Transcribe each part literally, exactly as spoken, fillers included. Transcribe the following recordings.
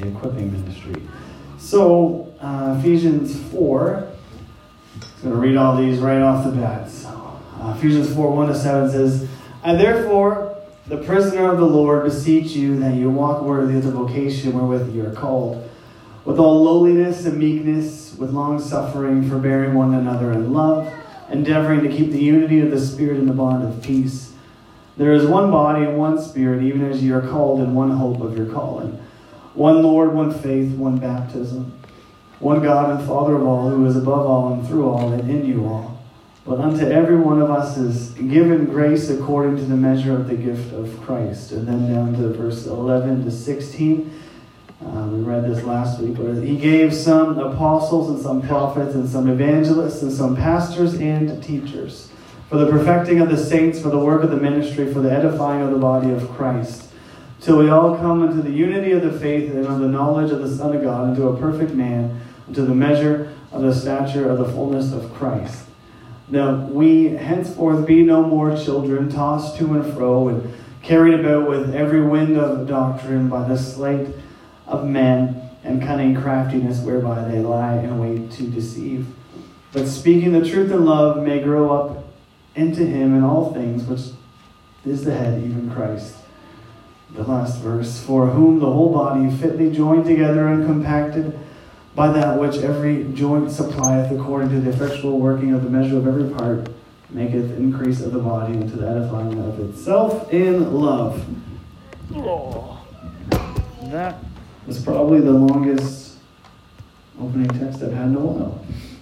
the equipping ministry. So, uh, Ephesians four, I'm going to read all these right off the bat. So, uh, Ephesians four, one to seven says, "I therefore, the prisoner of the Lord, beseech you that you walk worthy of the vocation wherewith you are called, with all lowliness and meekness, with long suffering, forbearing one another in love, endeavoring to keep the unity of the Spirit in the bond of peace. There is one body and one Spirit, even as you are called in one hope of your calling. One Lord, one faith, one baptism. One God and Father of all, who is above all and through all and in you all. But unto every one of us is given grace according to the measure of the gift of Christ." And then down to verse eleven to sixteen. Uh, we read this last week. But he gave some apostles and some prophets and some evangelists and some pastors and teachers for the perfecting of the saints, for the work of the ministry, for the edifying of the body of Christ, till we all come into the unity of the faith and of the knowledge of the Son of God, into a perfect man, into the measure of the stature of the fullness of Christ. Now we henceforth be no more children, tossed to and fro, and carried about with every wind of doctrine by the sleight of men and cunning craftiness whereby they lie in wait to deceive. But speaking the truth in love may grow up into him in all things, which is the head, even Christ. The last verse, "For whom the whole body fitly joined together and compacted by that which every joint supplieth, according to the effectual working of the measure of every part, maketh increase of the body into the edifying of itself in love." Oh, that was probably the longest opening text I've had in a while.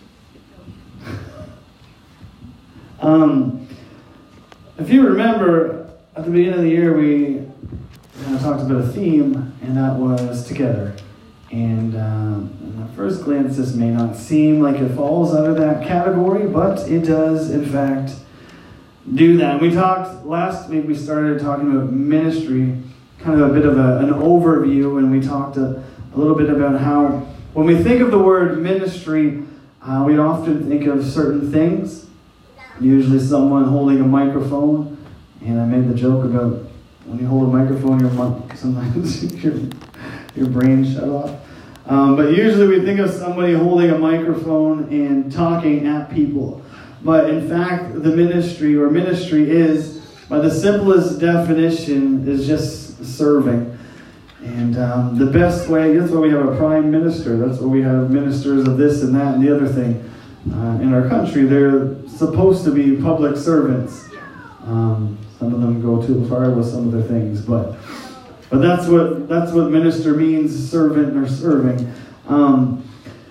um, if you remember, at the beginning of the year, we kind of talked about a theme, and that was together. And um, at first glance, this may not seem like it falls under that category, but it does, in fact, do that. And we talked, last week we started talking about ministry, kind of a bit of a, an overview, and we talked a, a little bit about how when we think of the word ministry, uh, we often think of certain things, usually someone holding a microphone, and I made the joke about when you hold a microphone, your sometimes your, your brain shut off. Um, but usually we think of somebody holding a microphone and talking at people. But in fact, the ministry or ministry is, by the simplest definition, is just serving. And um, the best way, that's why we have a prime minister. That's why we have ministers of this and that and the other thing. Uh, in our country, they're supposed to be public servants. Um, some of them go too far with some of their things, but but that's what that's what minister means, servant or serving. Um,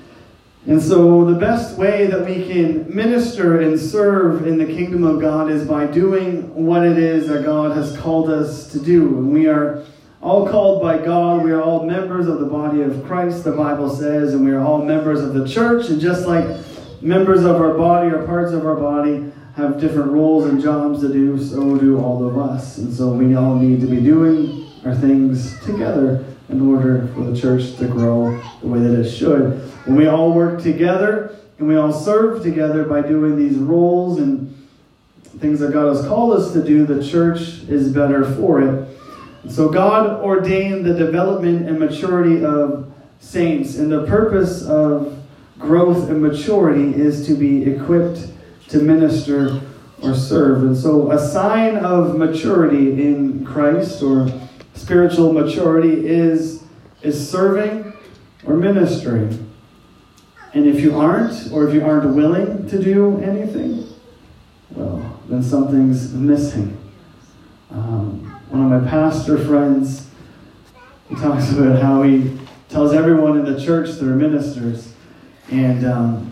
and so the best way that we can minister and serve in the kingdom of God is by doing what it is that God has called us to do. And we are all called by God. We are all members of the body of Christ, the Bible says, and we are all members of the church. And just like members of our body or parts of our body have different roles and jobs to do, so do all of us. And so we all need to be doing our things together in order for the church to grow the way that it should. When we all work together and we all serve together by doing these roles and things that God has called us to do, the church is better for it. And so God ordained the development and maturity of saints, and the purpose of growth and maturity is to be equipped to minister or serve. And so a sign of maturity in Christ, or spiritual maturity, is, is serving or ministering. And if you aren't, or if you aren't willing to do anything, well, then something's missing. Um, one of my pastor friends, he talks about how he tells everyone in the church they're ministers. And um,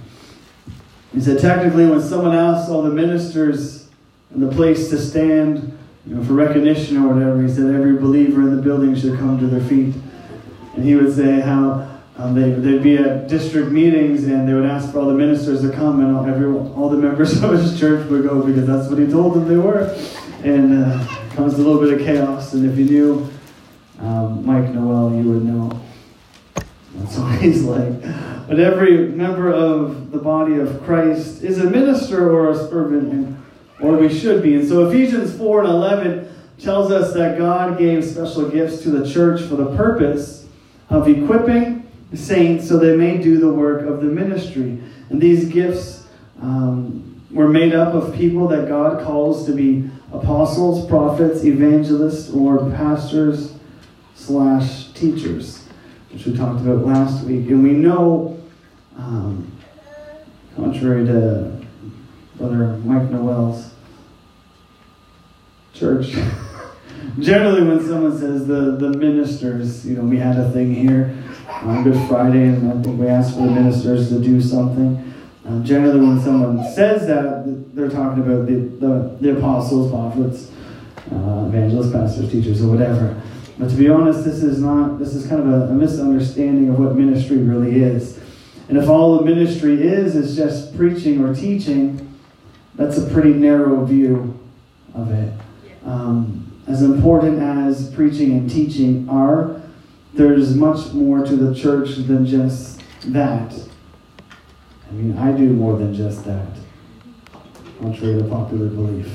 he said, technically, when someone asks all the ministers in the place to stand, you know, for recognition or whatever, he said every believer in the building should come to their feet. And he would say how um, they, they'd be at district meetings and they would ask for all the ministers to come, and all, everyone, all the members of his church would go because that's what he told them they were. And uh, it caused a little bit of chaos. And if you knew um, Mike Noel, you would know that's what he's like. But every member of the body of Christ is a minister or a servant, and, or we should be. And so Ephesians four and eleven tells us that God gave special gifts to the church for the purpose of equipping the saints so they may do the work of the ministry. And these gifts um, were made up of people that God calls to be apostles, prophets, evangelists, or pastors slash teachers, which we talked about last week. And we know, um, contrary to Brother Mike Noel's church, generally when someone says the, the ministers, you know, we had a thing here on Good Friday, and I think we asked for the ministers to do something. Um, generally when someone says that, they're talking about the, the, the apostles, prophets, uh, evangelists, pastors, teachers, or whatever. But to be honest, this is not, this is kind of a, a misunderstanding of what ministry really is. And if all the ministry is, is just preaching or teaching, that's a pretty narrow view of it. Um, as important as preaching and teaching are, there's much more to the church than just that. I mean, I do more than just that, contrary to popular belief.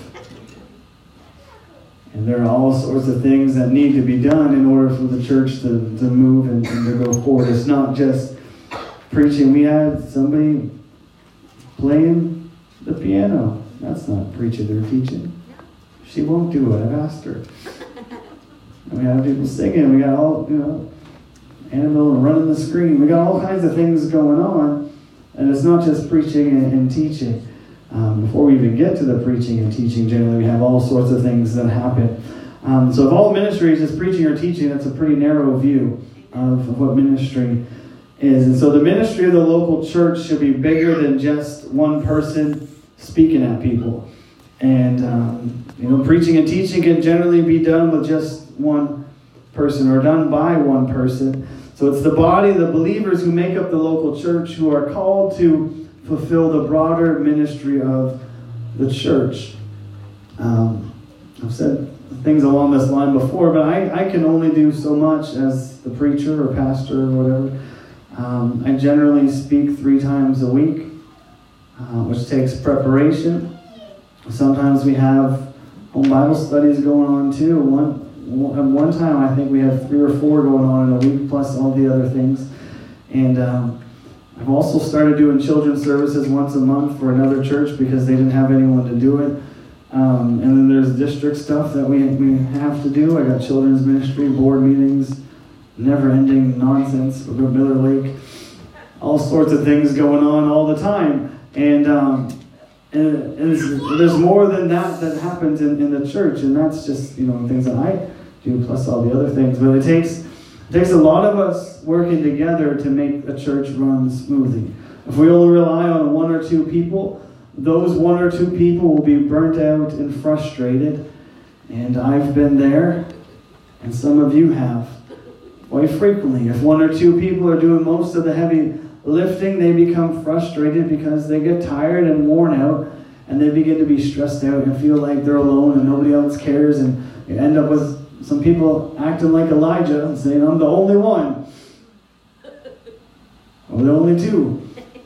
And there are all sorts of things that need to be done in order for the church to, to move and, and to go forward. It's not just preaching. We had somebody playing the piano. That's not preaching or teaching. She won't do it. I've asked her. And we have people singing. We got all, you know, Annabelle running the screen. We got all kinds of things going on. And it's not just preaching and, and teaching. Um, before we even get to the preaching and teaching, generally we have all sorts of things that happen. Um, so if all ministry is just preaching or teaching, that's a pretty narrow view of, of what ministry is. And so the ministry of the local church should be bigger than just one person speaking at people. And, um, you know, preaching and teaching can generally be done with just one person or done by one person. So it's the body, the believers who make up the local church who are called to fulfill the broader ministry of the church. Um, I've said things along this line before, but I, I can only do so much as the preacher or pastor or whatever. Um, I generally speak three times a week, uh, which takes preparation. Sometimes we have home Bible studies going on too. One, at one time, I think we had three or four going on in a week, plus all the other things. And um, I've also started doing children's services once a month for another church because they didn't have anyone to do it. Um, and then there's district stuff that we, we have to do. I got children's ministry, board meetings, never-ending nonsense for Miller Lake. All sorts of things going on all the time. And... Um, And it's, there's more than that that happens in, in the church, and that's just, you know, things that I do, plus all the other things. But it takes, it takes a lot of us working together to make a church run smoothly. If we only rely on one or two people, those one or two people will be burnt out and frustrated. And I've been there, and some of you have, quite frequently. If one or two people are doing most of the heavy lifting, they become frustrated because they get tired and worn out, and they begin to be stressed out and feel like they're alone and nobody else cares, and you end up with some people acting like Elijah and saying, I'm the only one. Or the only two.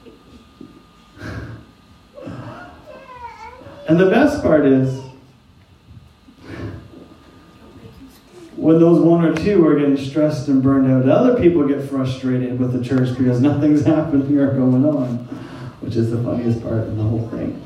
And the best part is, when those one or two are getting stressed and burned out, other people get frustrated with the church because nothing's happening or going on, which is the funniest part in the whole thing.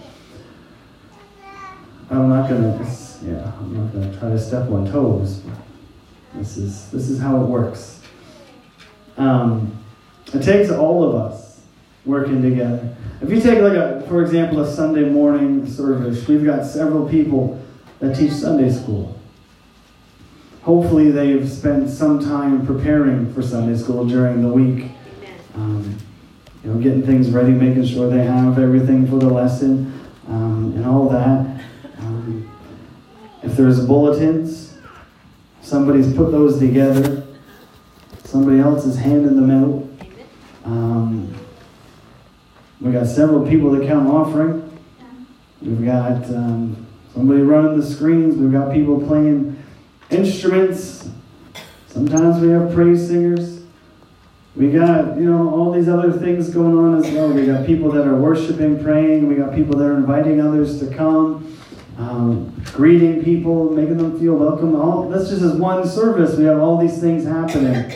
I'm not gonna, yeah, I'm not gonna try to step on toes. This is this is how it works. Um, it takes all of us working together. If you take like a, for example, a Sunday morning service, we've got several people that teach Sunday school. Hopefully they've spent some time preparing for Sunday school during the week. Um, you know, getting things ready, making sure they have everything for the lesson, um, and all that. Um, if there's bulletins, somebody's put those together. Somebody else is handing them out. Um, we got several people that count offering. We've got um, somebody running the screens. We've got people playing instruments. Sometimes we have praise singers. We got, you know, all these other things going on as well. We got people that are worshiping, praying. We got people that are inviting others to come, um, greeting people, making them feel welcome. All, that's just as one service. We have all these things happening.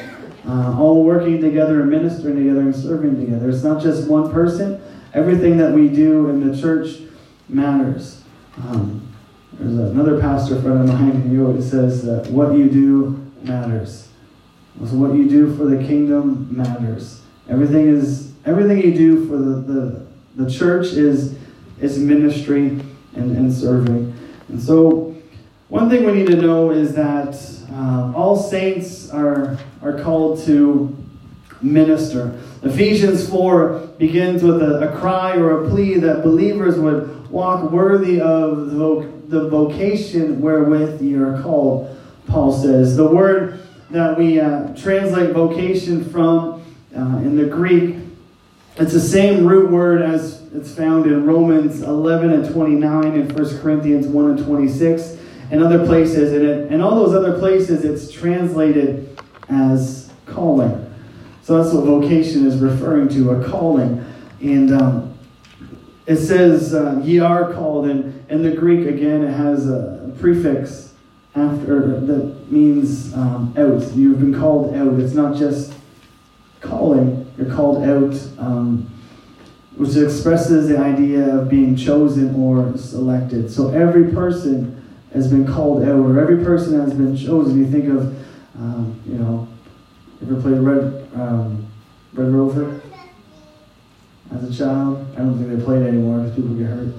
uh, all working together and ministering together and serving together. It's not just one person. Everything that we do in the church matters. Um, there's another pastor friend of mine who always says that what you do matters. So what you do for the kingdom matters. Everything is everything you do for the, the, the church is is ministry and, and serving. And so one thing we need to know is that uh, all saints are are called to minister. Ephesians four begins with a, a cry or a plea that believers would walk worthy of the, voc- the vocation wherewith you are called, Paul says. The word that we uh, translate vocation from uh, in the Greek, it's the same root word as it's found in Romans eleven and twenty-nine and First Corinthians one and twenty-six and other places. And it, in all those other places, it's translated as calling. So that's what vocation is referring to, a calling. And um, it says, uh, ye are called. And in the Greek, again, it has a prefix after that means um, out. You've been called out. It's not just calling. You're called out, um, which expresses the idea of being chosen or selected. So every person has been called out, or every person has been chosen. You think of, um, you know, ever played Red um, Red Rover as a child? I don't think they play it anymore because people get hurt.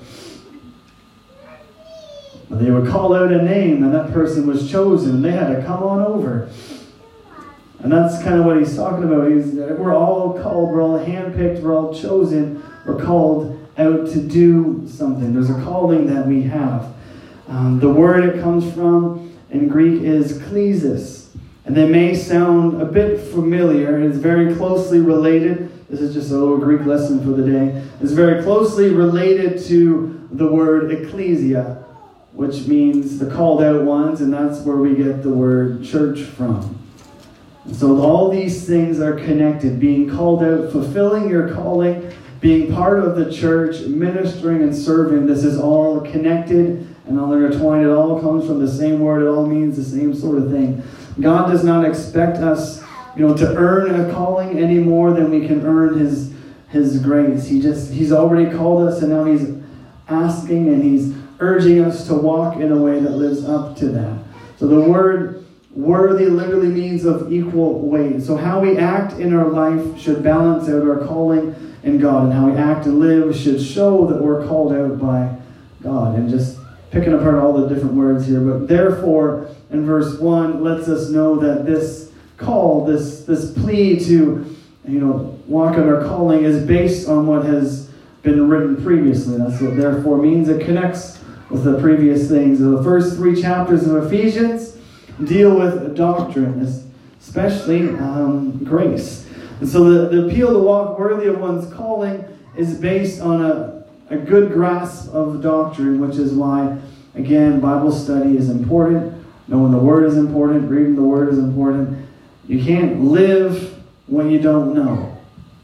But they would call out a name, and that person was chosen. They had to come on over. And that's kind of what he's talking about. He's, we're all called, we're all handpicked, we're all chosen, we're called out to do something. There's a calling that we have. Um, the word it comes from in Greek is klesis. And they may sound a bit familiar. It's very closely related. This is just a little Greek lesson for the day. It's very closely related to the word ecclesia, which means the called out ones, and that's where we get the word church from. And so all these things are connected. Being called out, fulfilling your calling, being part of the church, ministering and serving, this is all connected and all intertwined. It all comes from the same word. It all means the same sort of thing. God does not expect us, you know, to earn a calling any more than we can earn His His grace. He just He's already called us, and now He's asking and He's urging us to walk in a way that lives up to that. So the word worthy literally means of equal weight. So how we act in our life should balance out our calling in God, and how we act and live should show that we're called out by God. And just picking apart all the different words here, but therefore, in verse one, lets us know that this call, this this plea to, you know, walk in our calling is based on what has been written previously. That's what therefore means. It connects with the previous things. The first three chapters of Ephesians deal with doctrine, especially um, grace. And so the, the appeal to walk worthy of one's calling is based on a, a good grasp of doctrine, which is why, again, Bible study is important. Knowing the Word is important. Reading the Word is important. You can't live when you don't know.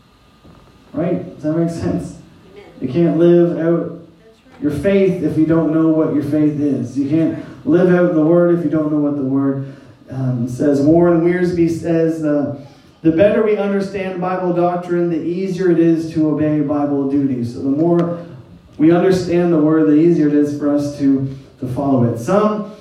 Right? Does that make sense? You can't live out your faith if you don't know what your faith is. You can't live out the Word if you don't know what the Word um, says. Warren Wiersbe says, uh, the better we understand Bible doctrine, the easier it is to obey Bible duties. So the more we understand the Word, the easier it is for us to, to follow it. Some,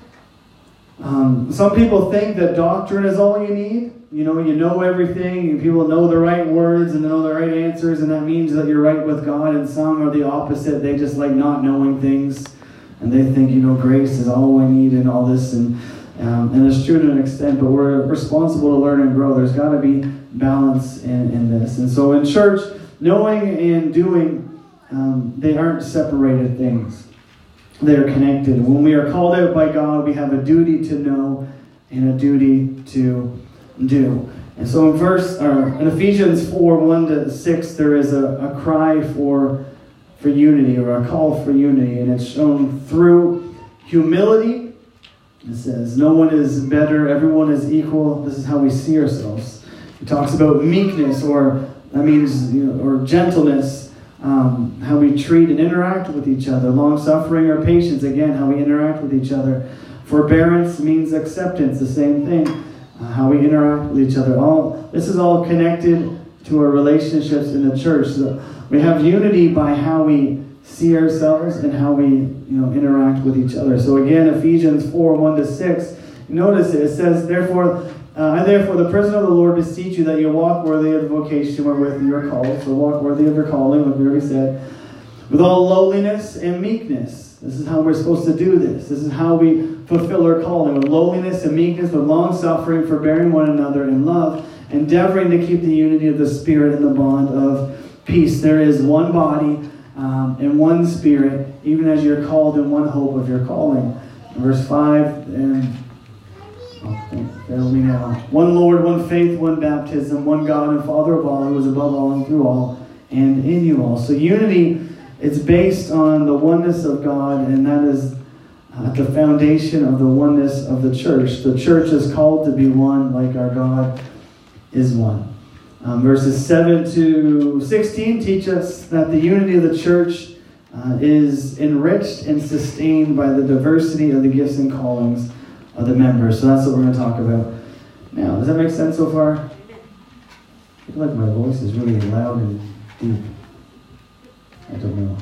um, some people think that doctrine is all you need. You know, you know everything, and people know the right words and know the right answers, and that means that you're right with God. And some are the opposite. They just like not knowing things, and they think, you know, grace is all we need and all this. And um, and it's true to an extent, but we're responsible to learn and grow. There's got to be balance in, in this. And so in church, knowing and doing, um, they aren't separated things. They are connected. When we are called out by God, we have a duty to know and a duty to do. And so in verse, or in Ephesians four, one to six, there is a, a cry for, for unity, or a call for unity, and it's shown through humility. It says, no one is better, everyone is equal. This is how we see ourselves. It talks about meekness, or that means, you know, or gentleness, um, how we treat and interact with each other. Long-suffering or patience, again, how we interact with each other. Forbearance means acceptance, the same thing. uh, how we interact with each other. All this is all connected to our relationships in the church. So we have unity by how we see ourselves and how we, you know, interact with each other. So again, Ephesians four, one to six, notice it, it says, Therefore, uh, I therefore, the prisoner of the Lord, beseech you that you walk worthy of the vocation wherewith you are called. So walk worthy of your calling, like we already said, with all lowliness and meekness. This is how we're supposed to do this. This is how we fulfill our calling, with lowliness and meekness, with long-suffering, forbearing one another in love, endeavoring to keep the unity of the Spirit in the bond of peace. There is one body um, and one Spirit, even as you're called in one hope of your calling. In verse five, and oh, fail me now. One Lord, one faith, one baptism, one God and Father of all, who is above all and through all, and in you all. So unity is based on the oneness of God, and that is at the foundation of the oneness of the church. The church is called to be one, like our God is one. Um, verses seven to sixteen teach us that the unity of the church uh, is enriched and sustained by the diversity of the gifts and callings of the members. So that's what we're going to talk about now. Does that make sense so far? I feel like my voice is really loud and deep. I don't know.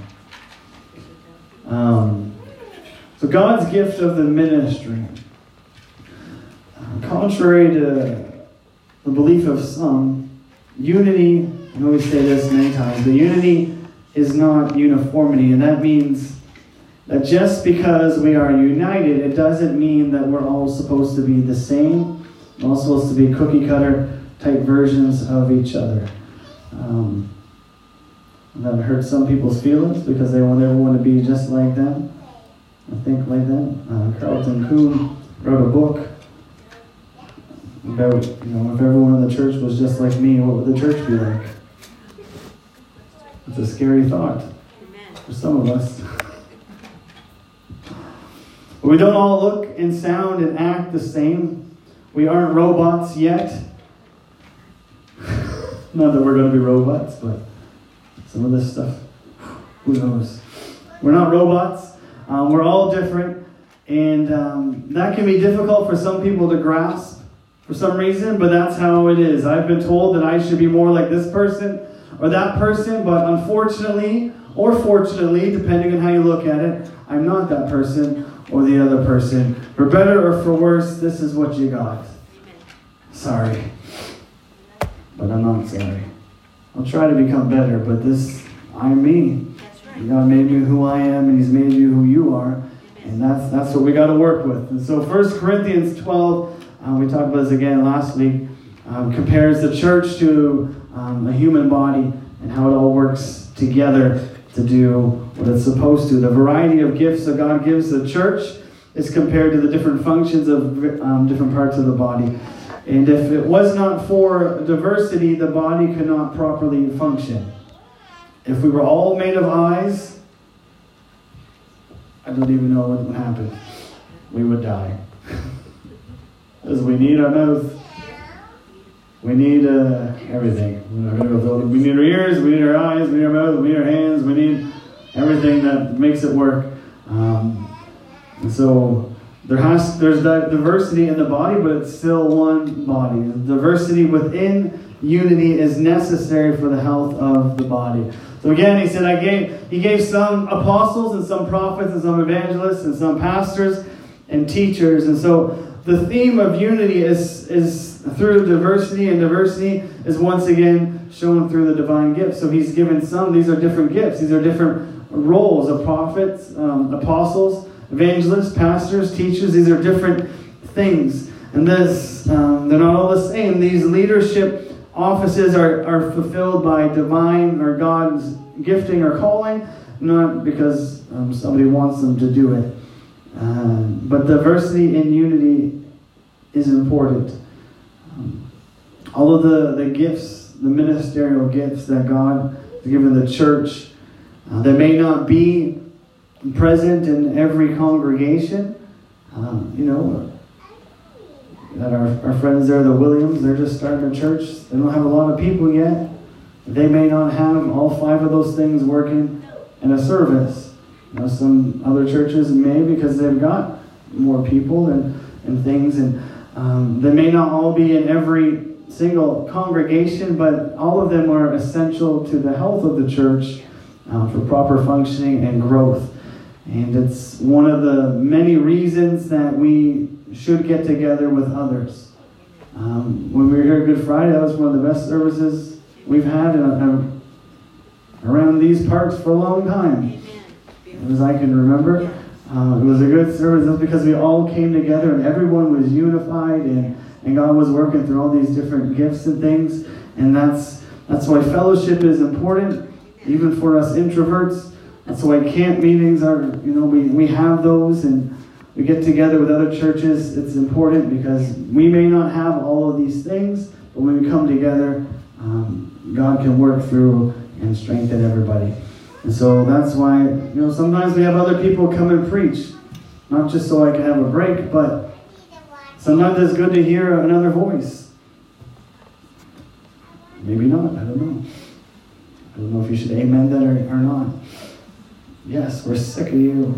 Um, so God's gift of the ministry. Uh, contrary to the belief of some, unity, I always say this many times, but unity is not uniformity. And that means that just because we are united, it doesn't mean that we're all supposed to be the same. We're all supposed to be cookie-cutter type versions of each other. Um, that hurts some people's feelings because they want everyone to be just like them, and think like them. Uh, Carlton Kuhn wrote a book about, you know, if everyone in the church was just like me, what would the church be like? It's a scary thought for some of us. We don't all look and sound and act the same. We aren't robots yet. Not that we're going to be robots, but some of this stuff, who knows? We're not robots. Um, we're all different. And um, that can be difficult for some people to grasp for some reason, but that's how it is. I've been told that I should be more like this person or that person, but unfortunately, or fortunately, depending on how you look at it, I'm not that person or the other person. For better or for worse, this is what you got. Sorry. But I'm not sorry. I'll try to become better, but this, I'm me. God made me who I am, and He's made you who you are. And that's that's what we got to work with. And so First Corinthians twelve, uh, we talked about this again last week, um, compares the church to um, a human body and how it all works together to do what it's supposed to. The variety of gifts that God gives the church is compared to the different functions of um, different parts of the body. And if it was not for diversity, the body could not properly function. If we were all made of eyes, I don't even know what would happen. We would die. Because we need our mouth. We need uh, everything. We're not gonna go we need our ears, we need our eyes, we need our mouth, we need our hands, we need everything that makes it work. Um, and so there has there's that diversity in the body, but it's still one body. The diversity within unity is necessary for the health of the body. So again, he said, I gave he gave some apostles and some prophets and some evangelists and some pastors and teachers. And so the theme of unity is is through diversity, and diversity is once again shown through the divine gifts. So he's given some, these are different gifts, these are different roles of prophets, um, apostles, evangelists, pastors, teachers. These are different things. And this, um, they're not all the same. These leadership offices are, are fulfilled by divine or God's gifting or calling, not because um, somebody wants them to do it. Um, but diversity and unity is important. Um, all of the, the gifts, the ministerial gifts that God has given the church, uh, they may not be present in every congregation. Um, you know, that our, our friends there, the Williams, they're just starting a church. They don't have a lot of people yet. They may not have all five of those things working in a service. You know, some other churches may, because they've got more people and, and things. And Um, they may not all be in every single congregation, but all of them are essential to the health of the church uh, for proper functioning and growth. And it's one of the many reasons that we should get together with others. Um, when we were here Good Friday, that was one of the best services we've had in, in, around these parts for a long time, as I can remember. Uh, it was a good service. It was because we all came together and everyone was unified, and, and God was working through all these different gifts and things. And that's that's why fellowship is important, even for us introverts. That's why camp meetings are, you know, we, we have those and we get together with other churches. It's important because we may not have all of these things, but when we come together, um, God can work through and strengthen everybody. And so that's why, you know, sometimes we have other people come and preach, not just so I can have a break, but sometimes it's good to hear another voice. Maybe not, I don't know. I don't know if you should amen that or, or not. Yes, we're sick of you.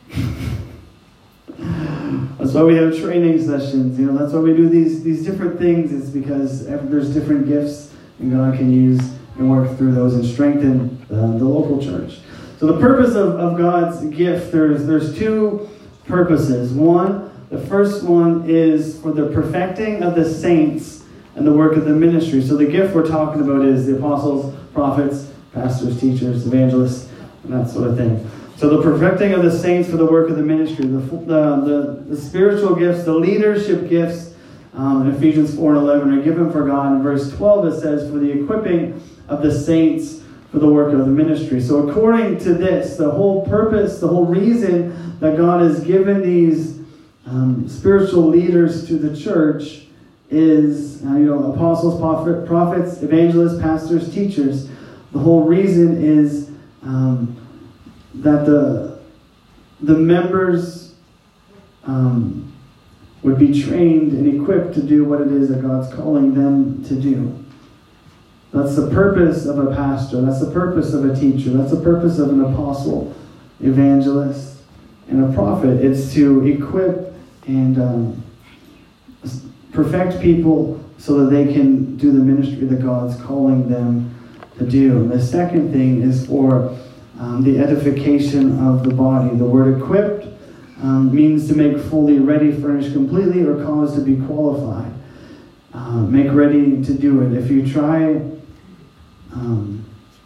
That's why we have training sessions. You know, that's why we do these these different things. It's because there's different gifts, and God can use and work through those and strengthen the, the local church. So the purpose of, of God's gift, there's there's two purposes. One, the first one is for the perfecting of the saints and the work of the ministry. So the gift we're talking about is the apostles, prophets, pastors, teachers, evangelists, and that sort of thing. So the perfecting of the saints for the work of the ministry, the the, the, the spiritual gifts, the leadership gifts, um, in Ephesians four and eleven are given for God. In verse twelve it says, for the equipping of the saints for the work of the ministry. So according to this, the whole purpose, the whole reason that God has given these um, spiritual leaders to the church is, uh, you know, apostles, prophet, prophets, evangelists, pastors, teachers. The whole reason is um, that the the members um, would be trained and equipped to do what it is that God's calling them to do. That's the purpose of a pastor. That's the purpose of a teacher. That's the purpose of an apostle, evangelist, and a prophet. It's to equip and um, perfect people so that they can do the ministry that God's calling them to do. And the second thing is for um, the edification of the body. The word equipped um, means to make fully ready, furnished completely, or cause to be qualified. Uh, make ready to do it. If you try... Um,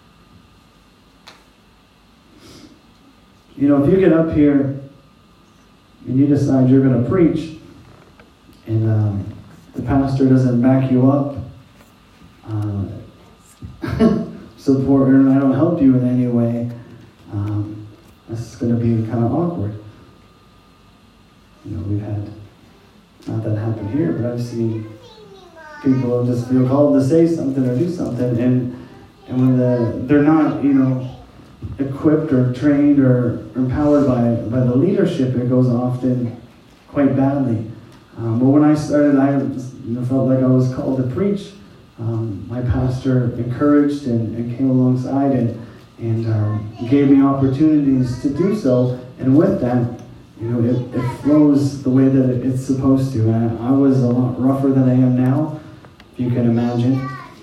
you know, if you get up here and you decide you're going to preach and um, the pastor doesn't back you up, uh, support her, and I don't help you in any way, um, that's going to be kind of awkward. You know, we've had, not that happened here, but I've seen people just feel called to say something or do something, and And when the, they're not, you know, equipped or trained or empowered by, by the leadership, it goes often quite badly. Um, but when I started, I you know, felt like I was called to preach. Um, my pastor encouraged and, and came alongside and, and um, gave me opportunities to do so. And with that, you know, it, it flows the way that it, it's supposed to. And I, I was a lot rougher than I am now, if you can imagine.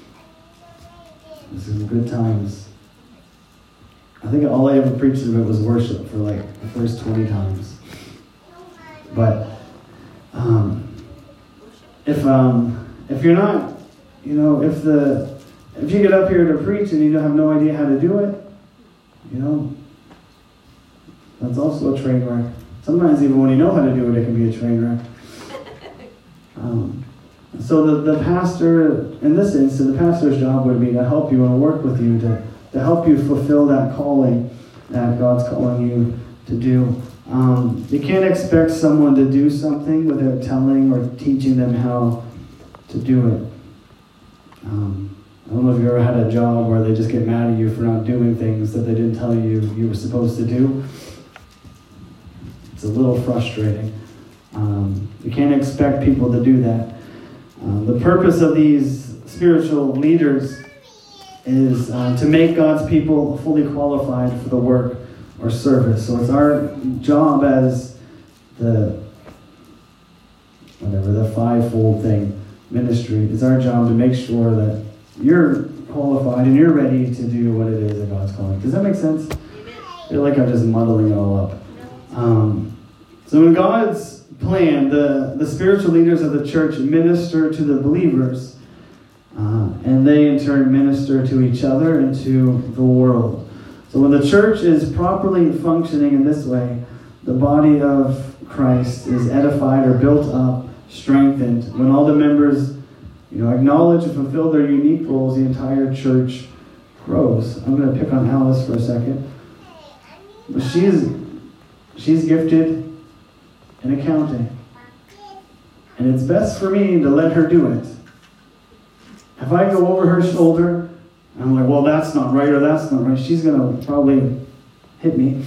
This is good times. I think all I ever preached about was worship for like the first twenty times. But um, if um, if you're not, you know, if the if you get up here to preach and you have no idea how to do it, you know, that's also a train wreck. Sometimes even when you know how to do it, it can be a train wreck. Um, So the, the pastor, in this instance, the pastor's job would be to help you and work with you, to, to help you fulfill that calling that God's calling you to do. Um, you can't expect someone to do something without telling or teaching them how to do it. Um, I don't know if you ever had a job where they just get mad at you for not doing things that they didn't tell you you were supposed to do. It's a little frustrating. Um, you can't expect people to do that. Uh, the purpose of these spiritual leaders is uh, to make God's people fully qualified for the work or service. So it's our job as the whatever, the fivefold thing, ministry. It's our job to make sure that you're qualified and you're ready to do what it is that God's calling. Does that make sense? I feel like I'm just muddling it all up. Um, so in God's plan, the, the spiritual leaders of the church minister to the believers, uh, and they in turn minister to each other and to the world. So when the church is properly functioning in this way, the body of Christ is edified or built up, strengthened. When all the members, you know, acknowledge and fulfill their unique roles, the entire church grows. I'm going to pick on Alice for a second. But she's she's gifted in accounting, and it's best for me to let her do it. If I go over her shoulder, I'm like, well, that's not right, or that's not right, she's going to probably hit me.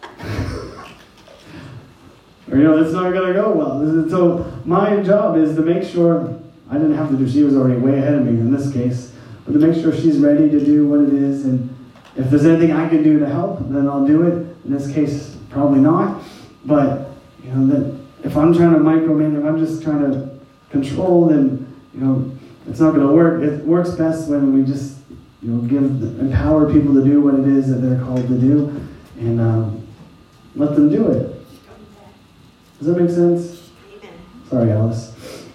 Or, you know, it's not going to go well. So my job is to make sure, I didn't have to do, she was already way ahead of me in this case, but to make sure she's ready to do what it is, and if there's anything I can do to help, then I'll do it. In this case, probably not. But, you know, that if I'm trying to micromanage, if I'm just trying to control, then, you know, it's not going to work. It works best when we just, you know, give, empower people to do what it is that they're called to do, and um, let them do it. Does that make sense? Sorry, Alice.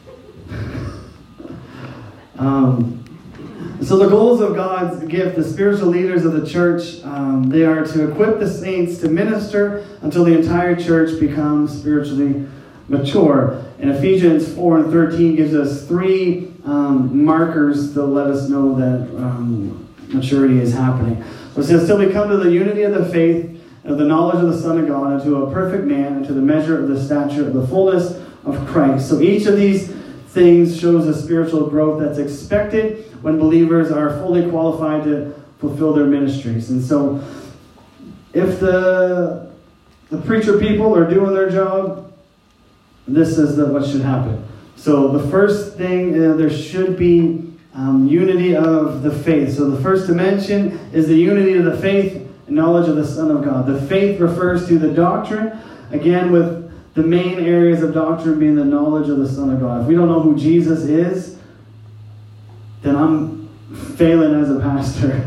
um, so the goals of God's gift, the spiritual leaders of the church, um, they are to equip the saints to minister until the entire church becomes spiritually mature. And Ephesians four and thirteen gives us three um, markers to let us know that um, maturity is happening. So it says, till we come to the unity of the faith, of the knowledge of the Son of God, and to a perfect man, and to the measure of the stature of the fullness of Christ. So each of these things shows a spiritual growth that's expected when believers are fully qualified to fulfill their ministries. And so if the, the preacher people are doing their job, this is the, what should happen. So the first thing, uh, there should be um, unity of the faith. So the first dimension is the unity of the faith, knowledge of the Son of God. The faith refers to the doctrine, again with the main areas of doctrine being the knowledge of the Son of God. If we don't know who Jesus is, then I'm failing as a pastor.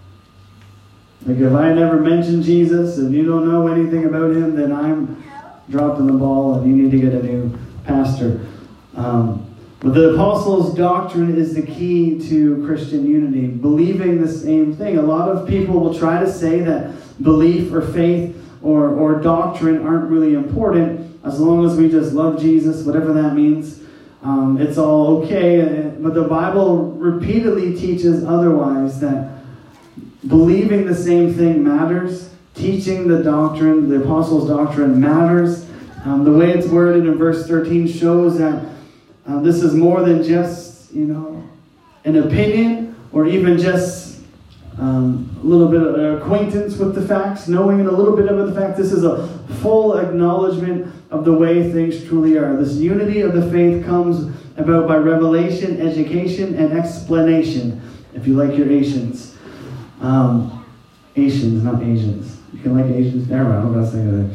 Like if I never mention Jesus and you don't know anything about him, then I'm dropping the ball and you need to get a new pastor. Um, But the apostles' doctrine is the key to Christian unity, believing the same thing. A lot of people will try to say that belief or faith or, or doctrine aren't really important as long as we just love Jesus, whatever that means. Um, it's all okay. But the Bible repeatedly teaches otherwise, that believing the same thing matters. Teaching the doctrine, the apostles' doctrine matters. Um, the way it's worded in verse thirteen shows that Uh, this is more than just, you know, an opinion or even just um, a little bit of an acquaintance with the facts, knowing a little bit about the facts. This is a full acknowledgement of the way things truly are. This unity of the faith comes about by revelation, education, and explanation, if you like your Asians. Um, Asians, not Asians. You can like Asians? Never mind, I'm not saying that.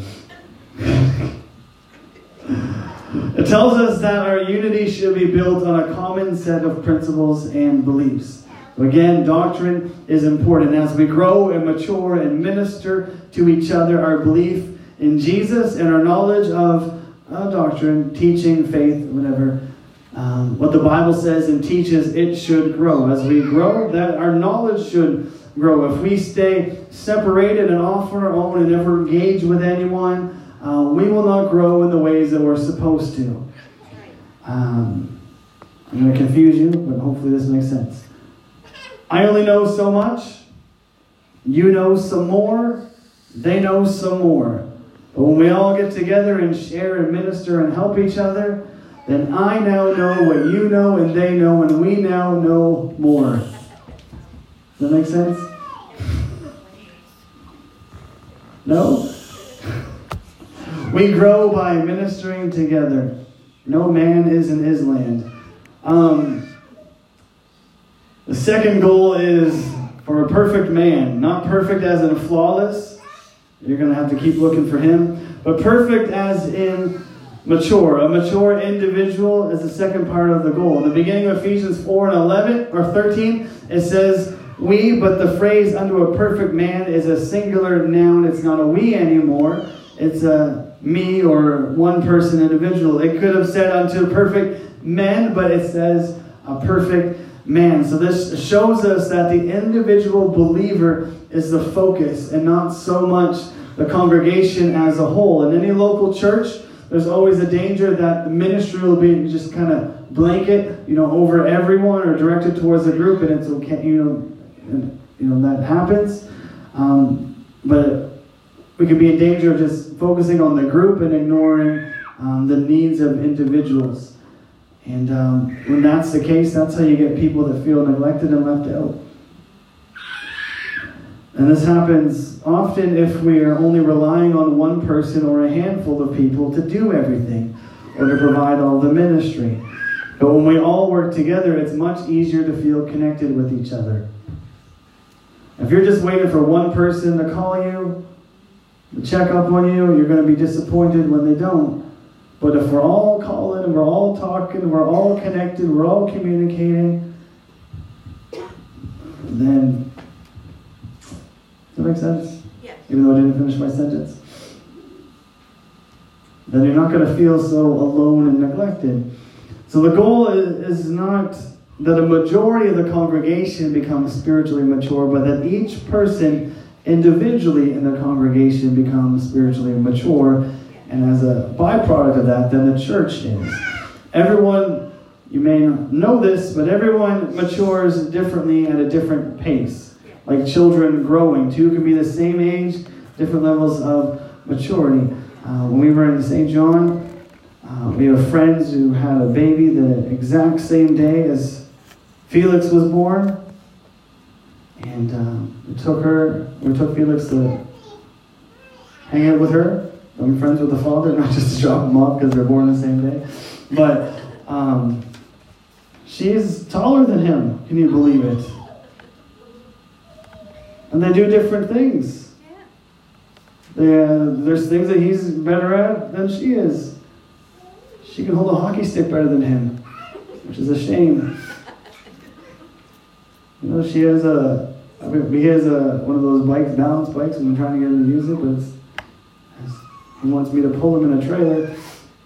It tells us that our unity should be built on a common set of principles and beliefs. Again, doctrine is important. As we grow and mature and minister to each other, our belief in Jesus and our knowledge of uh, doctrine, teaching, faith, whatever, um, what the Bible says and teaches, it should grow. As we grow, that our knowledge should grow. If we stay separated and off on our own and never engage with anyone, Uh, we will not grow in the ways that we're supposed to. Um, I'm going to confuse you, but hopefully this makes sense. I only know so much. You know some more. They know some more. But when we all get together and share and minister and help each other, then I now know what you know and they know, and we now know more. Does that make sense? No? We grow by ministering together. No man is in his land. Um, the second goal is for a perfect man. Not perfect as in flawless. You're going to have to keep looking for him. But perfect as in mature. A mature individual is the second part of the goal. In the beginning of Ephesians four and eleven or thirteen, it says, we, but the phrase unto a perfect man is a singular noun. It's not a we anymore. It's a me or one person individual. It could have said unto perfect men, but it says a perfect man. So this shows us that the individual believer is the focus and not so much the congregation as a whole. In any local church, there's always a danger that the ministry will be just kind of blanket, you know, over everyone or directed towards a group, and it's okay, you know, and, you know, that happens. Um, but we could be in danger of just focusing on the group and ignoring um, the needs of individuals. And um, when that's the case, that's how you get people that feel neglected and left out. And this happens often if we are only relying on one person or a handful of people to do everything or to provide all the ministry. But when we all work together, it's much easier to feel connected with each other. If you're just waiting for one person to call you, to check up on you, you're going to be disappointed when they don't. But if we're all calling, we're all talking, we're all connected, we're all communicating, then... Does that make sense? Yes. Even though I didn't finish my sentence. Then you're not going to feel so alone and neglected. So the goal is, is not that a majority of the congregation becomes spiritually mature, but that each person individually in the congregation becomes spiritually mature. And as a byproduct of that, then the church is. Everyone, you may not know this, but everyone matures differently at a different pace. Like children growing. Two can be the same age, different levels of maturity. Uh, when we were in Saint John, uh, we have friends who had a baby the exact same day as Felix was born. And uh, we took her, we took Felix to hang out with her. I'm friends with the father, not just to drop him off because they're born the same day. But um, she's taller than him. Can you believe it? And they do different things. They, uh, there's things that he's better at than she is. She can hold a hockey stick better than him, which is a shame. You know, she has a, I mean, he has a, one of those bikes, balance bikes, and I'm trying to get him to use it, but it's, he wants me to pull him in a trailer.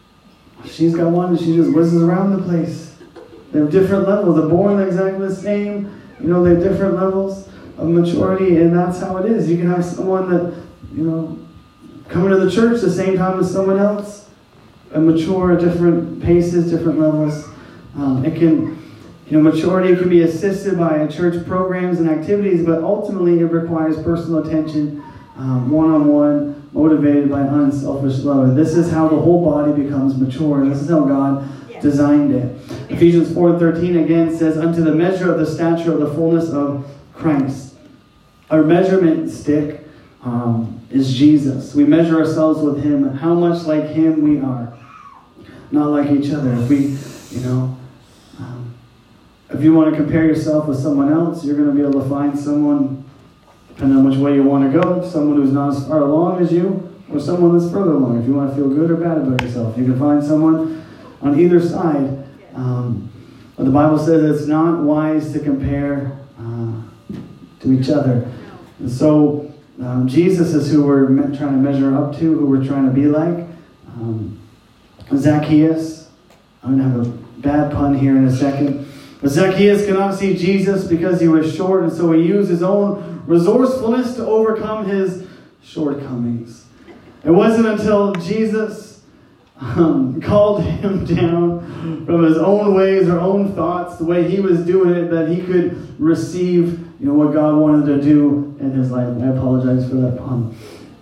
She's got one, and she just whizzes around the place. They have different levels. They're born exactly the same. You know, they have different levels of maturity, and that's how it is. You can have someone that, you know, coming to the church the same time as someone else, and mature at different paces, different levels. Um, it can, you know, maturity can be assisted by church programs and activities, but ultimately it requires personal attention, um, one-on-one, motivated by unselfish love. And this is how the whole body becomes mature, and this is how God designed it. Ephesians four thirteen again says, unto the measure of the stature of the fullness of Christ. Our measurement stick um, is Jesus. We measure ourselves with Him and how much like Him we are. Not like each other. If we, you know, um, if you want to compare yourself with someone else, you're going to be able to find someone, depending on which way you want to go, someone who's not as far along as you, or someone that's further along. If you want to feel good or bad about yourself, you can find someone on either side. Um, but the Bible says it's not wise to compare uh, to each other. And so um, Jesus is who we're me- trying to measure up to, who we're trying to be like. Um, Zacchaeus, I'm going to have a bad pun here in a second. But Zacchaeus could not see Jesus because he was short, and so he used his own resourcefulness to overcome his shortcomings. It wasn't until Jesus um, called him down from his own ways or own thoughts, the way he was doing it, that he could receive, you know, what God wanted to do in his life. I apologize for that pun.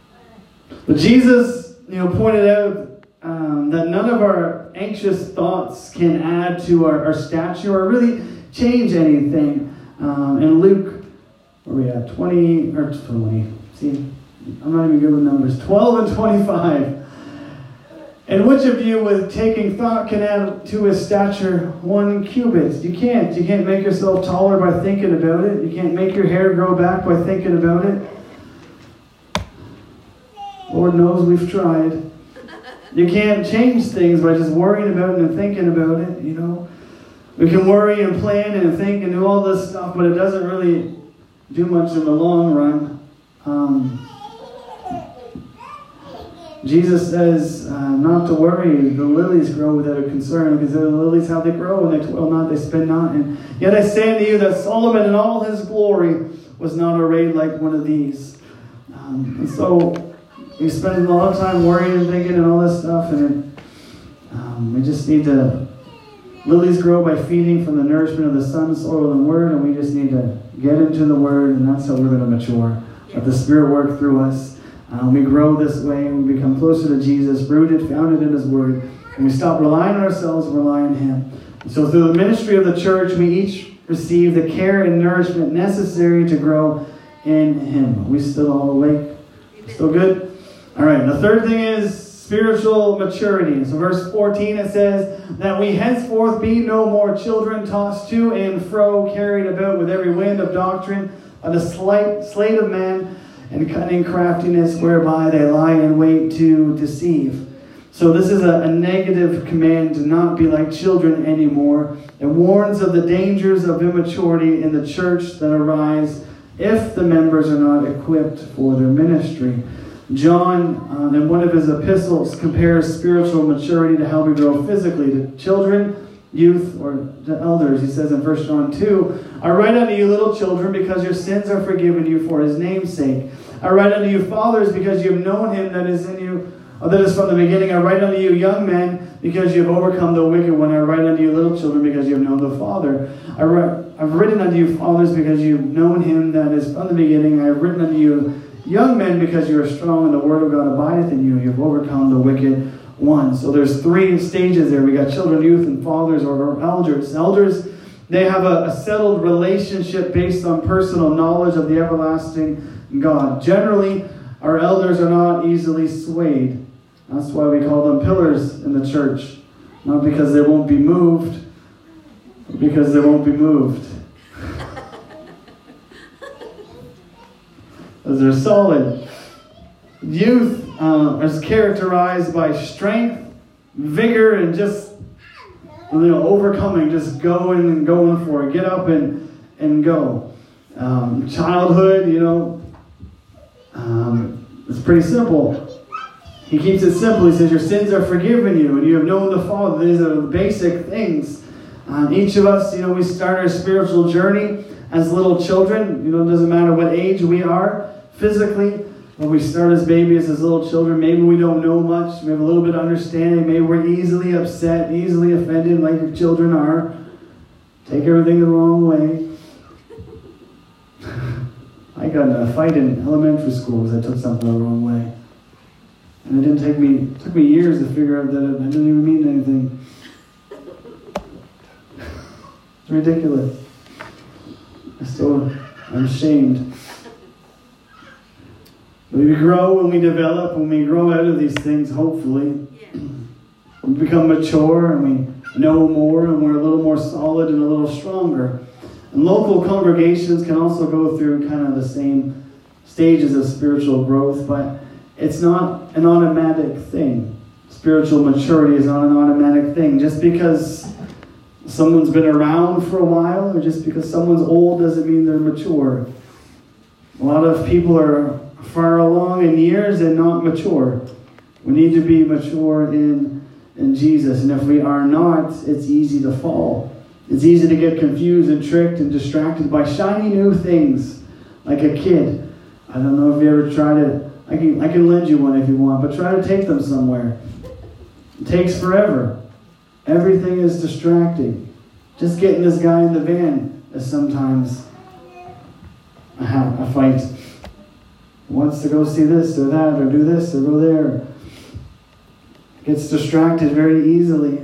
But Jesus, you know, pointed out um, that none of our anxious thoughts can add to our, our stature or really change anything. Um, in Luke, where are we at? twenty, or twenty, see, I'm not even good with numbers. twelve and twenty-five. And which of you with taking thought can add to his stature one cubit? You can't. You can't make yourself taller by thinking about it. You can't make your hair grow back by thinking about it. Lord knows we've tried. You can't change things by just worrying about it and thinking about it, you know. We can worry and plan and think and do all this stuff, but it doesn't really do much in the long run. Um, Jesus says uh, not to worry. The lilies grow without a concern, because the lilies, how they grow, and they toil not, they spin not. And yet I say unto you that Solomon in all his glory was not arrayed like one of these. Um, and so we spend a lot of time worrying and thinking and all this stuff, and it, um, we just need to. Lilies grow by feeding from the nourishment of the sun, soil, and word, and we just need to get into the word, and that's how we're going to mature. Let the Spirit work through us. Um, we grow this way, and we become closer to Jesus, rooted, founded in his word, and we stop relying on ourselves and rely on him. And so through the ministry of the church, we each receive the care and nourishment necessary to grow in him. Are we still all awake? Still good? All right, the third thing is spiritual maturity. So verse fourteen, it says, that we henceforth be no more children, tossed to and fro, carried about with every wind of doctrine, by the slight sleight of men, and cunning craftiness, whereby they lie in wait to deceive. So this is a, a negative command to not be like children anymore. It warns of the dangers of immaturity in the church that arise if the members are not equipped for their ministry. John, uh, in one of his epistles, compares spiritual maturity to how we grow physically, to children, youth, or to elders. He says in First John two, I write unto you, little children, because your sins are forgiven you for his name's sake. I write unto you, fathers, because you have known him that is in you, or that is from the beginning. I write unto you, young men, because you have overcome the wicked one. I write unto you, little children, because you have known the Father. I write, I've written unto you, fathers, because you have known him that is from the beginning. I have written unto you, young men, because you are strong, and the word of God abideth in you. You have overcome the wicked one. So there's three stages there. We got children, youth, and fathers, or elders. Elders, they have a, a settled relationship based on personal knowledge of the everlasting God. Generally, our elders are not easily swayed. That's why we call them pillars in the church. Not because they won't be moved, but because they won't be moved. Because they're solid. Youth uh, is characterized by strength, vigor, and just, you know, overcoming, just going and going for it. Get up and, and go. Um, childhood, you know, um, it's pretty simple. He keeps it simple. He says, your sins are forgiven you, and you have known the Father. These are the basic things. Um, each of us, you know, we start our spiritual journey as little children. You know, it doesn't matter what age we are physically. When we start as babies, as little children, maybe we don't know much. We have a little bit of understanding. Maybe we're easily upset, easily offended, like your children are. Take everything the wrong way. I got in a fight in elementary school because I took something the wrong way. And it didn't take me, it took me years to figure out that it, I didn't even mean anything. It's ridiculous. I still, I'm ashamed. But we grow and we develop, when we grow out of these things, hopefully. Yeah. We become mature and we know more, and we're a little more solid and a little stronger. And local congregations can also go through kind of the same stages of spiritual growth, but it's not an automatic thing. Spiritual maturity is not an automatic thing. Just because someone's been around for a while, or just because someone's old, doesn't mean they're mature. A lot of people are far along in years and not mature. We need to be mature in, in Jesus. And if we are not, it's easy to fall. It's easy to get confused and tricked and distracted by shiny new things, like a kid. I don't know if you ever tried it. I can, I can lend you one if you want, but try to take them somewhere. It takes forever. Everything is distracting. Just getting this guy in the van is sometimes a, a fight. He wants to go see this or that, or do this or go there. Gets distracted very easily.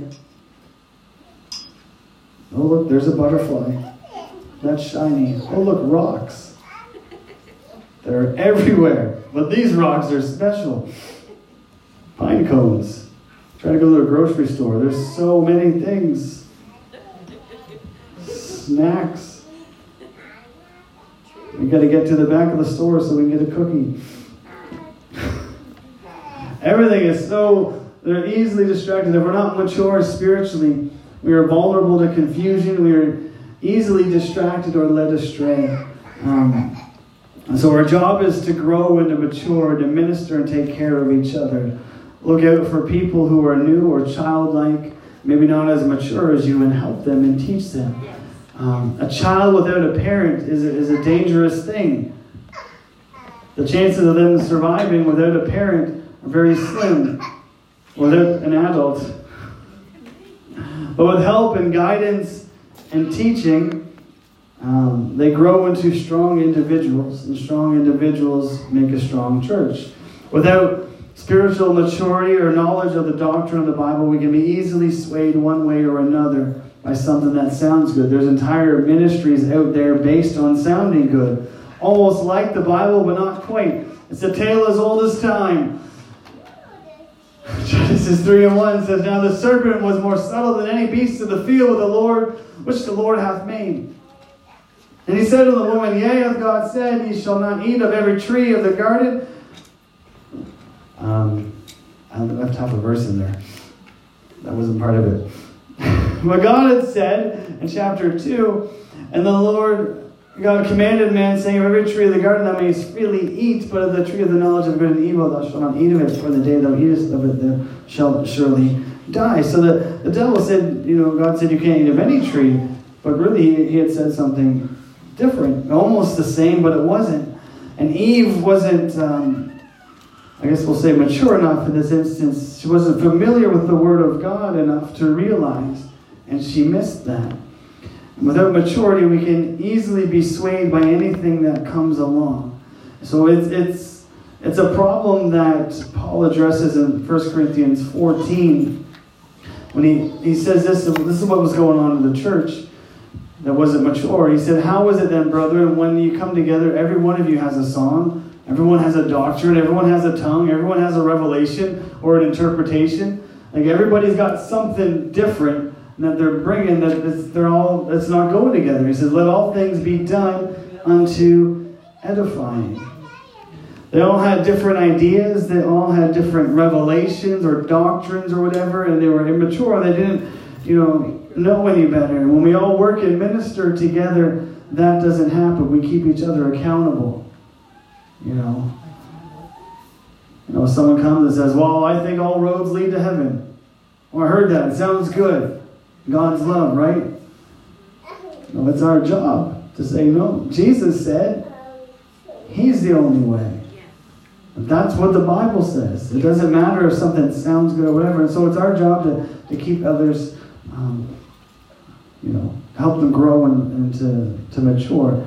Oh, look, there's a butterfly. That's shiny. Oh, look, rocks. They're everywhere. But these rocks are special. Pine cones. Try to go to a grocery store. There's so many things. Snacks. We got to get to the back of the store so we can get a cookie. Everything is so they're easily distracted. If we're not mature spiritually, we are vulnerable to confusion. We are easily distracted or led astray. Um, and so our job is to grow and to mature, to minister and take care of each other. Look out for people who are new or childlike, maybe not as mature as you, and help them and teach them. Um, a child without a parent is a, is a dangerous thing. The chances of them surviving without a parent are very slim, without an adult. But with help and guidance and teaching, um, they grow into strong individuals, and strong individuals make a strong church. Without spiritual maturity or knowledge of the doctrine of the Bible, we can be easily swayed one way or another by something that sounds good. There's entire ministries out there based on sounding good. Almost like the Bible, but not quite. It's a tale as old as time. Genesis three and one says, "Now the serpent was more subtle than any beast of the field with the Lord, which the Lord hath made. And he said to the woman, Yea, hath God said, Ye shall not eat of every tree of the garden." Um, I left half a verse in there. That wasn't part of it. But God had said in chapter two, "And the Lord God commanded man, saying, Of every tree of the garden thou mayest freely eat, but of the tree of the knowledge of good and evil thou shalt not eat of it, for the day thou eatest of it thou shalt surely die." So the, the devil said, you know, God said you can't eat of any tree, but really he, he had said something different, almost the same, but it wasn't. And Eve wasn't, um, I guess we'll say, mature enough in this instance. She wasn't familiar with the Word of God enough to realize, and she missed that. Without maturity, we can easily be swayed by anything that comes along. So it's it's it's a problem that Paul addresses in First Corinthians fourteen when he, he says this, this is what was going on in the church that wasn't mature. He said, "How is it then, brethren, when you come together, every one of you has a song, everyone has a doctrine, everyone has a tongue, everyone has a revelation or an interpretation?" Like everybody's got something different that they're bringing, that it's, they're all, it's not going together. He says, "Let all things be done unto edifying." They all had different ideas. They all had different revelations or doctrines or whatever, and they were immature. They didn't, you know, know any better. And when we all work and minister together, that doesn't happen. We keep each other accountable. You know, you know, someone comes and says, "Well, I think all roads lead to heaven." Well, I heard that. It sounds good. God's love, right? No, it's our job to say, no. Jesus said He's the only way. That's what the Bible says. It doesn't matter if something sounds good or whatever. And so it's our job to, to keep others, um, you know, help them grow and, and to, to mature.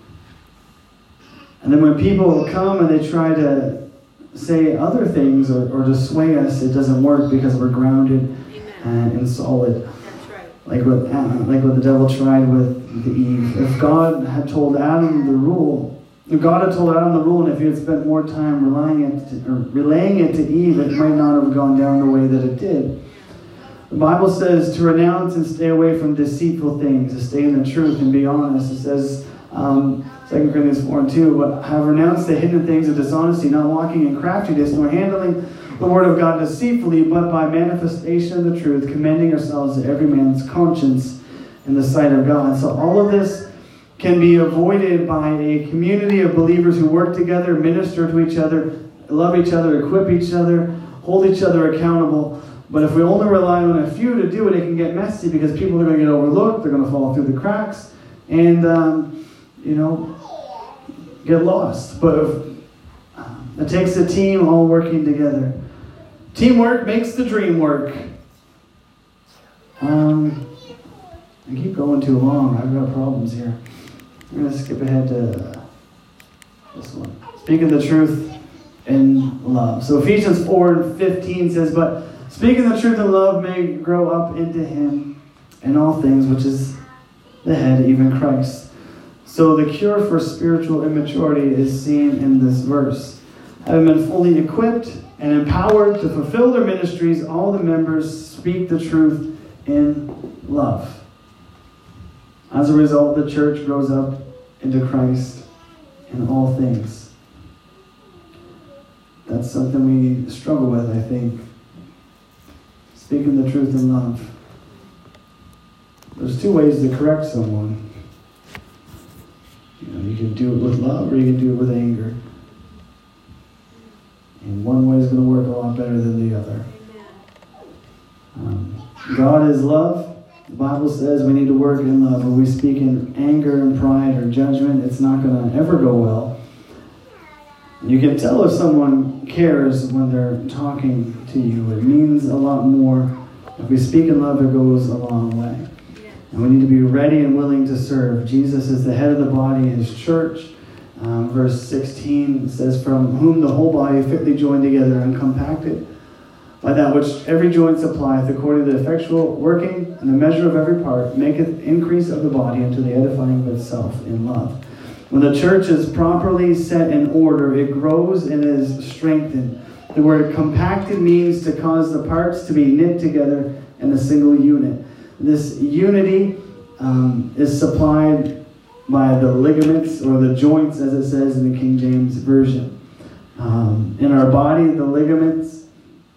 And then when people come and they try to say other things or, or to sway us, it doesn't work because we're grounded and, and solid. Like what, like what the devil tried with the Eve. If God had told Adam the rule, if God had told Adam the rule, and if he had spent more time relying it to, or relaying it to Eve, it might not have gone down the way that it did. The Bible says to renounce and stay away from deceitful things, to stay in the truth and be honest. It says, um, Second Corinthians four and two, "But have renounced the hidden things of dishonesty, not walking in craftiness, nor handling the word of God deceitfully, but by manifestation of the truth, commending ourselves to every man's conscience in the sight of God." So all of this can be avoided by a community of believers who work together, minister to each other, love each other, equip each other, hold each other accountable. But if we only rely on a few to do it, it can get messy because people are going to get overlooked, they're going to fall through the cracks, and, um, you know, get lost. But if, um, it takes a team all working together. Teamwork makes the dream work. Um, I keep going too long. I've got problems here. I'm going to skip ahead to this one. Speaking the truth in love. So Ephesians four and fifteen says, "But speaking the truth in love may grow up into Him in all things, which is the head, even Christ." So the cure for spiritual immaturity is seen in this verse. Having been fully equipped and empowered to fulfill their ministries, all the members speak the truth in love. As a result, the church grows up into Christ in all things. That's something we struggle with, I think. speaking the truth in love. There's two ways to correct someone. You know, you can do it with love or you can do it with anger. And one way is going to work a lot better than the other. Um, God is love. The Bible says we need to work in love. When we speak in anger and pride or judgment, it's not going to ever go well. You can tell if someone cares when they're talking to you. It means a lot more. If we speak in love, it goes a long way. And we need to be ready and willing to serve. Jesus is the head of the body, his church. Um, verse sixteen says, from whom the whole body fitly joined together and compacted by that which every joint supplieth, according to the effectual working and the measure of every part, maketh increase of the body unto the edifying of itself in love. When the church is properly set in order, it grows and is strengthened. The word compacted means to cause the parts to be knit together in a single unit. This unity um, is supplied by the ligaments or the joints, as it says in the King James Version. Um, in our body, the ligaments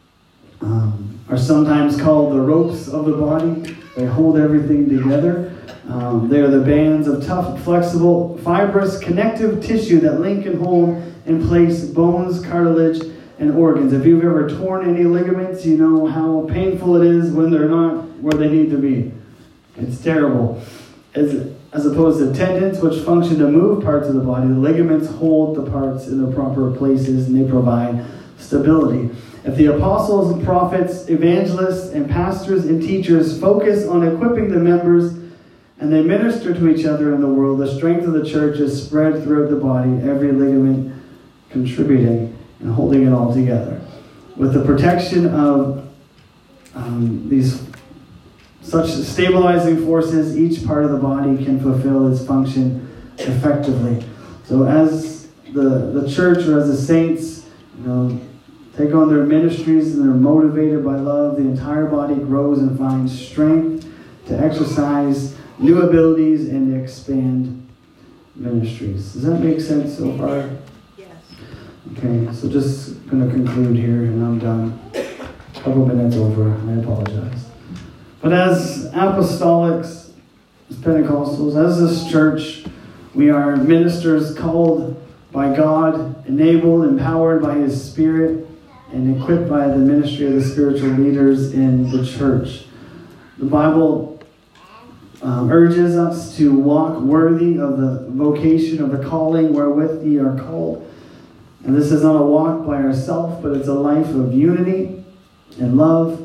um, are sometimes called the ropes of the body. They hold everything together. Um, they are the bands of tough, flexible, fibrous, connective tissue that link and hold in place bones, cartilage, and organs. If you've ever torn any ligaments, you know how painful it is when they're not where they need to be. It's terrible. As, as opposed to tendons, which function to move parts of the body, the ligaments hold the parts in their proper places and they provide stability. If the apostles, prophets, evangelists, and pastors and teachers focus on equipping the members and they minister to each other in the world, the strength of the church is spread throughout the body, every ligament contributing and holding it all together. With the protection of um, these such stabilizing forces, each part of the body can fulfill its function effectively. So as the, the church or as the saints, you know, take on their ministries and they're motivated by love, the entire body grows and finds strength to exercise new abilities and to expand ministries. Does that make sense so far? Yes. Okay, so just going to conclude here and I'm done. A couple minutes over, I apologize. But as apostolics, as Pentecostals, as this church, we are ministers called by God, enabled, empowered by His Spirit, and equipped by the ministry of the spiritual leaders in the church. The Bible um, urges us to walk worthy of the vocation, of the calling wherewith ye are called. And this is not a walk by ourselves, but it's a life of unity and love,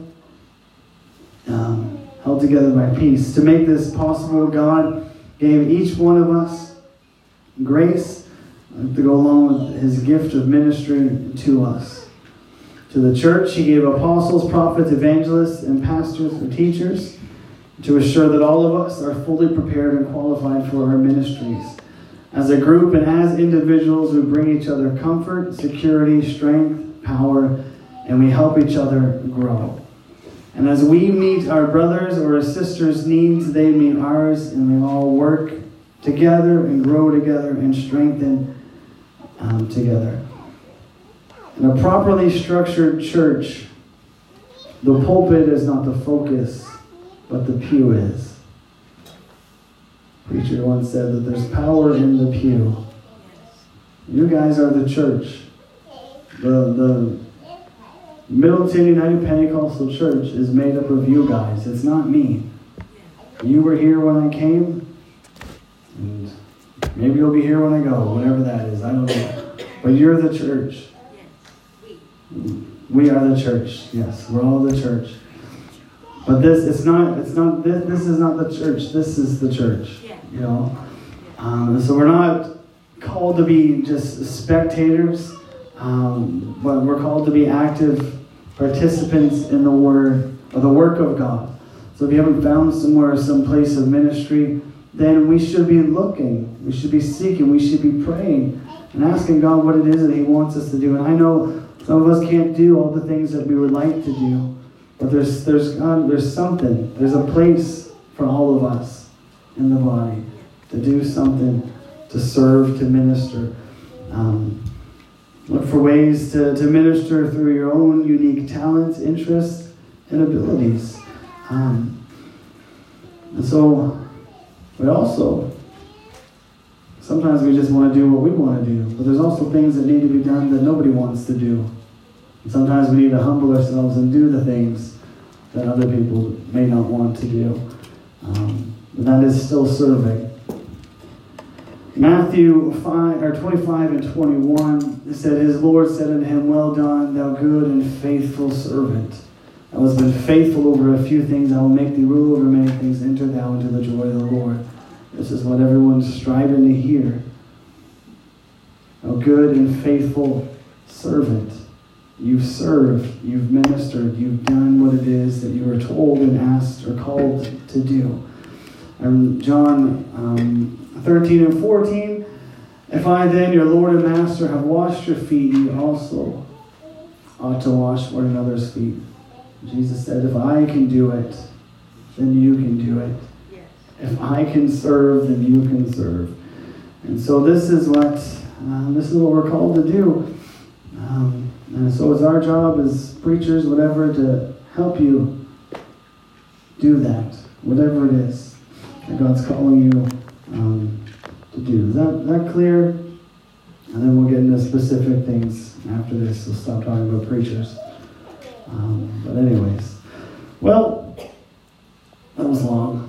um, held together by peace. To make this possible, God gave each one of us grace to go along with His gift of ministry to us. To the church, He gave apostles, prophets, evangelists, and pastors and teachers to assure that all of us are fully prepared and qualified for our ministries. As a group and as individuals, we bring each other comfort, security, strength, power, and we help each other grow. And as we meet our brothers or our sisters' needs, they meet ours, and we all work together and grow together and strengthen um, together. In a properly structured church, the pulpit is not the focus, but the pew is. Preacher once said that there's power in the pew. You guys are the church. The, the Middleton United Pentecostal Church is made up of you guys. It's not me. You were here when I came, and maybe you'll be here when I go, whatever that is. I don't know. But you're the church. We are the church. Yes, we're all the church. But this, it's not, it's not, this, this is not the church. This is the church. You know? Um, so we're not called to be just spectators, um, but we're called to be active participants in the Word, or the work of God. So if you haven't found somewhere, some place of ministry, then we should be looking. We should be seeking. We should be praying and asking God what it is that He wants us to do. And I know some of us can't do all the things that we would like to do, but there's there's God, there's something. There's a place for all of us in the body to do something, to serve, to minister. Um, look for ways to, to minister through your own unique talents, interests, and abilities. Um, and so, but also, sometimes we just want to do what we want to do, but there's also things that need to be done that nobody wants to do. And sometimes we need to humble ourselves and do the things that other people may not want to do. Um, but that is still serving. Matthew five, or twenty-five and twenty-one, it said, his Lord said unto him, well done, thou good and faithful servant. Thou hast been faithful over a few things, I will make thee rule over many things. Enter thou into the joy of the Lord. This is what everyone's striving to hear. O good and faithful servant. You've served, you've ministered, you've done what it is that you were told and asked or called to do. And John um, thirteen and fourteen, if I then, your Lord and Master, have washed your feet, you also ought to wash one another's feet. Jesus said, if I can do it, then you can do it. Yes. If I can serve, then you can serve. And so this is what uh, this is what we're called to do. Um, and so it's our job as preachers, whatever, to help you do that, whatever it is that God's calling you um, to do. Is that, is that clear? And then we'll get into specific things after this. We'll stop talking about preachers. Um, but anyways, well, that was long.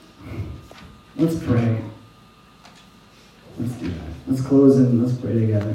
Let's pray. Let's do that. Let's close and let's pray together.